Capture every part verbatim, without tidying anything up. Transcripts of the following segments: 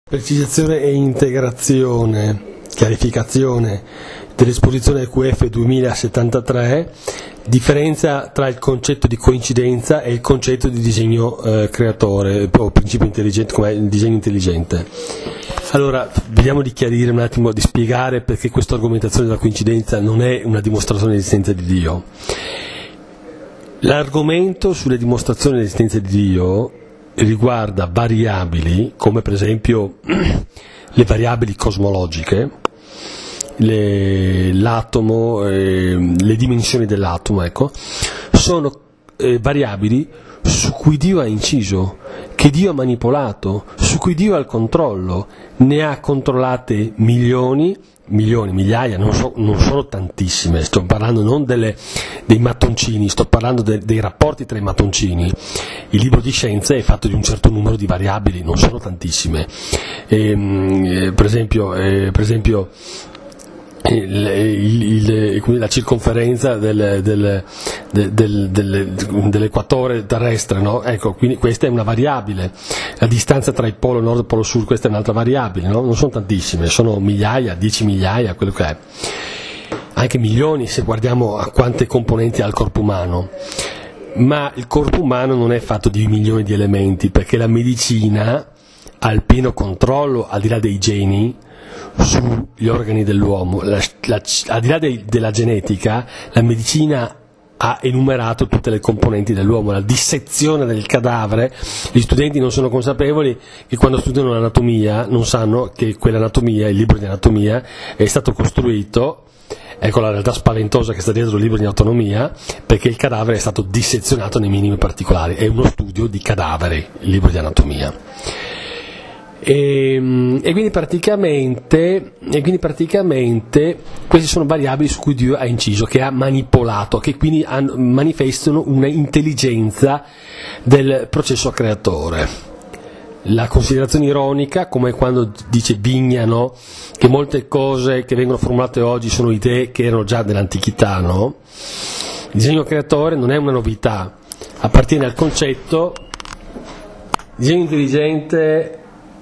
Precisazione e integrazione, chiarificazione dell'esposizione Q F duemilasettantatré, differenza tra il concetto di coincidenza e il concetto di disegno eh, creatore o principio intelligente, come il disegno intelligente. Allora, vediamo di chiarire un attimo, di spiegare perché questa argomentazione della coincidenza non è una dimostrazione dell'esistenza di Dio. L'argomento sulle dimostrazioni dell'esistenza di Dio riguarda variabili come per esempio le variabili cosmologiche, le, l'atomo, eh, le dimensioni dell'atomo, ecco, sono eh, variabili su cui Dio ha inciso, che Dio ha manipolato, su cui Dio ha il controllo, ne ha controllate milioni, milioni, migliaia, non, so, non sono tantissime, sto parlando non delle, dei mattoncini, sto parlando de, dei rapporti tra i mattoncini. Il libro di scienze è fatto di un certo numero di variabili, non sono tantissime. E, eh, per esempio, eh, per esempio il, il, il, la circonferenza del, del, del, del, del, dell'equatore terrestre, no? Ecco, quindi questa è una variabile. La distanza tra il polo nord e il polo sud, questa è un'altra variabile, no? Non sono tantissime, sono migliaia, dieci migliaia, quello che è, anche milioni se guardiamo a quante componenti ha il corpo umano. Ma il corpo umano non è fatto di milioni di elementi, perché la medicina ha il pieno controllo, al di là dei geni, sugli organi dell'uomo. La, la, al di là de, della genetica, la medicina ha enumerato tutte le componenti dell'uomo. La dissezione del cadavere, gli studenti non sono consapevoli che quando studiano l'anatomia non sanno che quell'anatomia, il libro di anatomia, è stato costruito, ecco la realtà spaventosa che sta dietro il libro di anatomia, perché il cadavere è stato dissezionato nei minimi particolari. È uno studio di cadaveri, il libro di anatomia. E, e, quindi praticamente, e quindi praticamente queste sono variabili su cui Dio ha inciso, che ha manipolato, che quindi hanno, manifestano una intelligenza del processo creatore. La considerazione ironica, come quando dice Vigna, no? Che molte cose che vengono formulate oggi sono idee che erano già dell'antichità, no? Il disegno creatore non è una novità, appartiene al concetto. Il disegno intelligente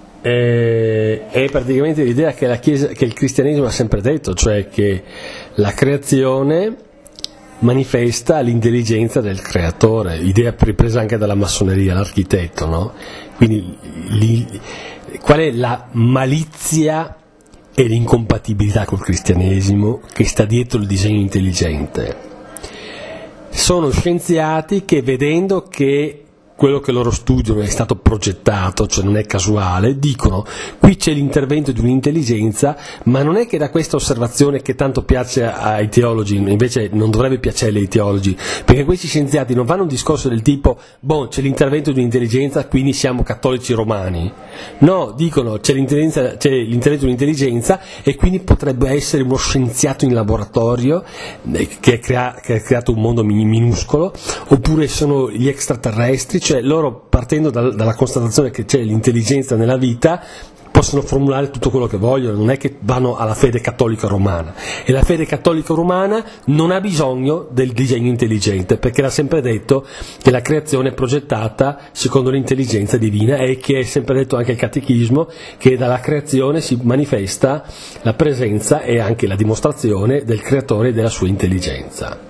è praticamente l'idea che la Chiesa, che il cristianesimo ha sempre detto, cioè che la creazione manifesta l'intelligenza del creatore, idea ripresa anche dalla massoneria, l'architetto, no? Quindi li, qual è la malizia e l'incompatibilità col cristianesimo che sta dietro il disegno intelligente? Sono scienziati che, vedendo che quello che loro studiano è stato progettato, cioè non è casuale, dicono qui c'è l'intervento di un'intelligenza, ma non è che da questa osservazione che tanto piace ai teologi, invece non dovrebbe piacere ai teologi, perché questi scienziati non fanno un discorso del tipo boh, c'è l'intervento di un'intelligenza, quindi siamo cattolici romani. No, dicono c'è, l'intelligenza, c'è l'intervento di un'intelligenza e quindi potrebbe essere uno scienziato in laboratorio che, è crea, che ha creato un mondo minuscolo, oppure sono gli extraterrestri. Cioè loro, partendo dal, dalla constatazione che c'è l'intelligenza nella vita, possono formulare tutto quello che vogliono, non è che vanno alla fede cattolica romana, e la fede cattolica romana non ha bisogno del disegno intelligente, perché l'ha sempre detto che la creazione è progettata secondo l'intelligenza divina, e che è sempre detto anche il catechismo che dalla creazione si manifesta la presenza e anche la dimostrazione del creatore e della sua intelligenza.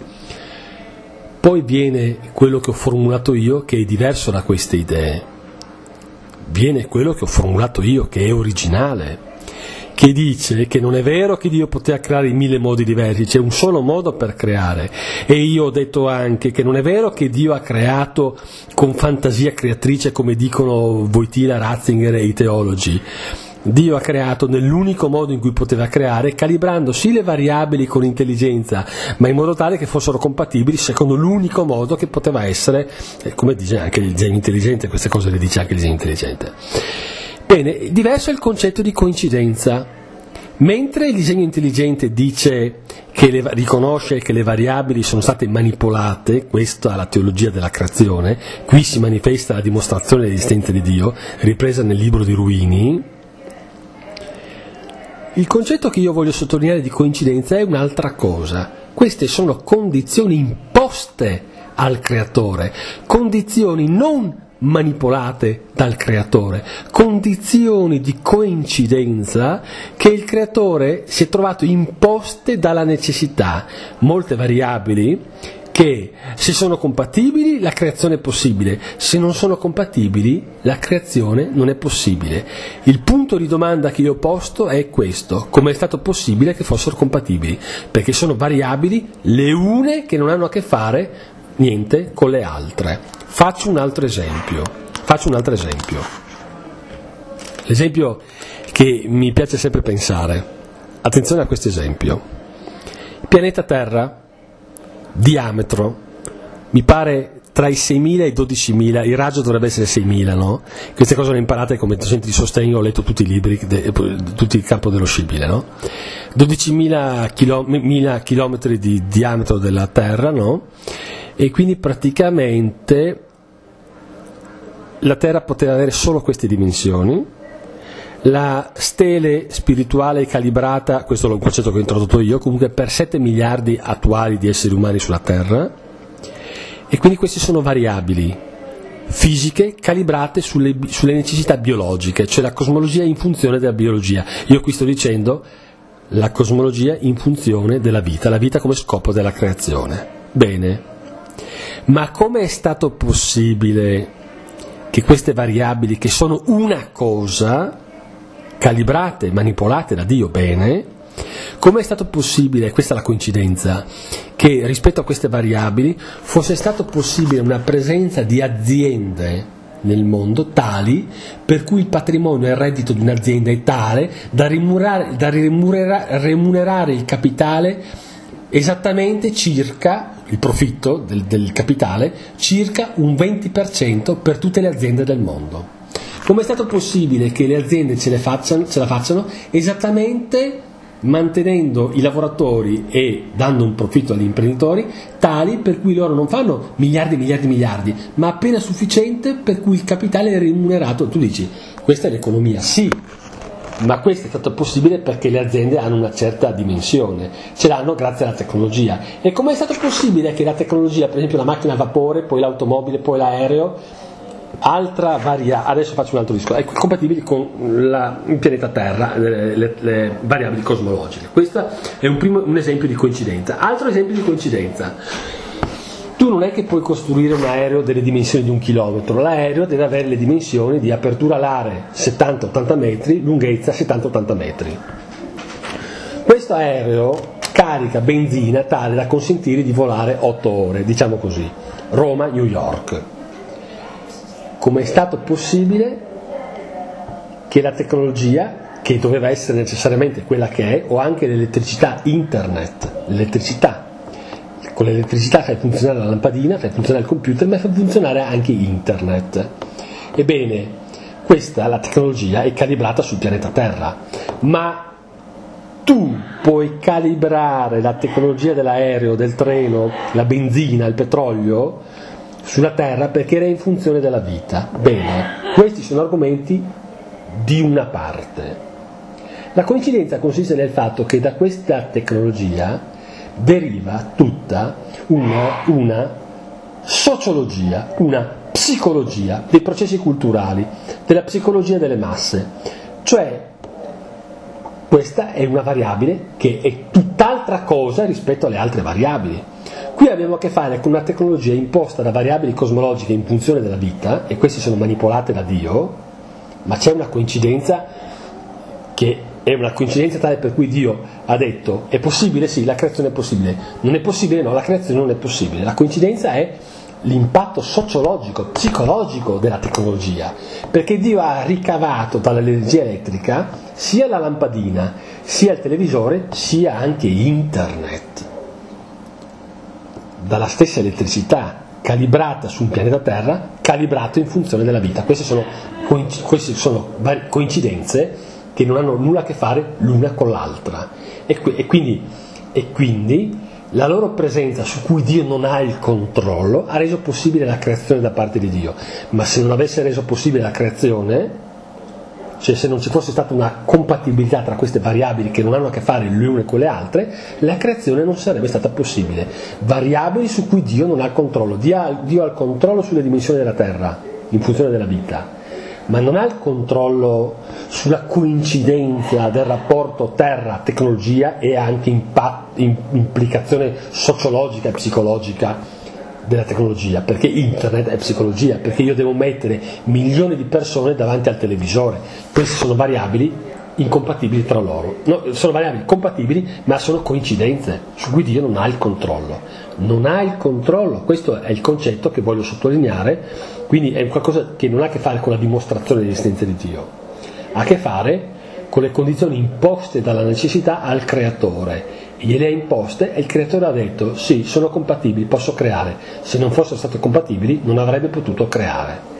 Poi viene quello che ho formulato io, che è diverso da queste idee. Viene quello che ho formulato io, che è originale, che dice che non è vero che Dio poteva creare in mille modi diversi, c'è un solo modo per creare. E io ho detto anche che non è vero che Dio ha creato con fantasia creatrice, come dicono Wojtyla, Ratzinger e i teologi. Dio ha creato nell'unico modo in cui poteva creare, calibrando sì le variabili con intelligenza, ma in modo tale che fossero compatibili secondo l'unico modo che poteva essere, come dice anche il disegno intelligente, queste cose le dice anche il disegno intelligente. Bene, diverso è il concetto di coincidenza. Mentre il disegno intelligente dice che le, riconosce che le variabili sono state manipolate, questa è la teologia della creazione, qui si manifesta la dimostrazione dell'esistenza di Dio, ripresa nel libro di Ruini. Il concetto che io voglio sottolineare di coincidenza è un'altra cosa. Queste sono condizioni imposte al creatore, condizioni non manipolate dal creatore, condizioni di coincidenza che il creatore si è trovato imposte dalla necessità, molte variabili che se sono compatibili la creazione è possibile, se non sono compatibili la creazione non è possibile. Il punto di domanda che io ho posto è questo: come è stato possibile che fossero compatibili? Perché sono variabili le une che non hanno a che fare niente con le altre. Faccio un altro esempio. Faccio un altro esempio. L'esempio che mi piace sempre pensare. Attenzione a questo esempio. Il pianeta Terra, diametro, mi pare tra i seimila e i dodicimila, il raggio dovrebbe essere seimila, no? Queste cose le imparate come docente di sostegno, ho letto tutti i libri, de, tutti il campo dello scibile, no? dodicimila chilometri di diametro della Terra, no? E quindi praticamente la Terra poteva avere solo queste dimensioni. La stele spirituale calibrata, questo è un concetto che ho introdotto io, comunque per sette miliardi attuali di esseri umani sulla Terra, e quindi queste sono variabili fisiche calibrate sulle, sulle necessità biologiche, cioè la cosmologia in funzione della biologia. Io qui sto dicendo la cosmologia in funzione della vita, la vita come scopo della creazione. Bene, ma come è stato possibile che queste variabili, che sono una cosa, calibrate, manipolate da Dio bene, come è stato possibile, questa è la coincidenza, che rispetto a queste variabili fosse stato possibile una presenza di aziende nel mondo tali per cui il patrimonio e il reddito di un'azienda è tale da remunerare, da remunerare, remunerare il capitale esattamente circa, il profitto del, del capitale, circa un venti per cento per tutte le aziende del mondo. Come è stato possibile che le aziende ce, le facciano, ce la facciano esattamente mantenendo i lavoratori e dando un profitto agli imprenditori tali per cui loro non fanno miliardi, miliardi, miliardi, ma appena sufficiente per cui il capitale è remunerato? Tu dici, questa è l'economia, sì, ma questo è stato possibile perché le aziende hanno una certa dimensione, ce l'hanno grazie alla tecnologia. E come è stato possibile che la tecnologia, per esempio la macchina a vapore, poi l'automobile, poi l'aereo, altra varia, adesso faccio un altro discorso, è compatibile con la, il pianeta Terra, le, le, le variabili cosmologiche. Questo è un, primo, un esempio di coincidenza. Altro esempio di coincidenza: tu non è che puoi costruire un aereo delle dimensioni di un chilometro, l'aereo deve avere le dimensioni di apertura alare settanta ottanta metri, lunghezza settanta ottanta metri. Questo aereo carica benzina tale da consentire di volare otto ore, diciamo così, Roma-New York. Come è stato possibile che la tecnologia, che doveva essere necessariamente quella che è, o anche l'elettricità, internet, l'elettricità, con l'elettricità fai funzionare la lampadina, fai funzionare il computer, ma fai funzionare anche internet. Ebbene, questa, la tecnologia, è calibrata sul pianeta Terra, ma tu puoi calibrare la tecnologia dell'aereo, del treno, la benzina, il petrolio sulla Terra perché era in funzione della vita. Bene, questi sono argomenti di una parte. La coincidenza consiste nel fatto che da questa tecnologia deriva tutta una, una sociologia, una psicologia dei processi culturali, della psicologia delle masse. Cioè, questa è una variabile che è tutt'altra cosa rispetto alle altre variabili. Qui abbiamo a che fare con una tecnologia imposta da variabili cosmologiche in funzione della vita, e queste sono manipolate da Dio, ma c'è una coincidenza che è una coincidenza tale per cui Dio ha detto: è possibile? Sì, la creazione è possibile. Non è possibile? No, la creazione non è possibile. La coincidenza è l'impatto sociologico, psicologico della tecnologia, perché Dio ha ricavato dall'energia elettrica sia la lampadina, sia il televisore, sia anche internet, dalla stessa elettricità calibrata su un pianeta Terra, calibrato in funzione della vita. Queste sono, queste sono coincidenze che non hanno nulla a che fare l'una con l'altra, e, e, quindi, e quindi la loro presenza, su cui Dio non ha il controllo, ha reso possibile la creazione da parte di Dio. Ma se non avesse reso possibile la creazione, cioè se non ci fosse stata una compatibilità tra queste variabili che non hanno a che fare le une con le altre, la creazione non sarebbe stata possibile. Variabili su cui Dio non ha il controllo. Dio ha, Dio ha il controllo sulle dimensioni della Terra, in funzione della vita, ma non ha il controllo sulla coincidenza del rapporto terra-tecnologia e anche impatt- implicazione sociologica e psicologica della tecnologia, perché internet è psicologia, perché io devo mettere milioni di persone davanti al televisore. Queste sono variabili incompatibili tra loro, no, sono variabili compatibili ma sono coincidenze su cui Dio non ha il controllo, non ha il controllo, questo è il concetto che voglio sottolineare. Quindi è qualcosa che non ha a che fare con la dimostrazione dell'esistenza di Dio, ha a che fare con le condizioni imposte dalla necessità al creatore. Gliele ha imposte e il creatore ha detto sì, sono compatibili, posso creare. Se non fossero state compatibili non avrebbe potuto creare.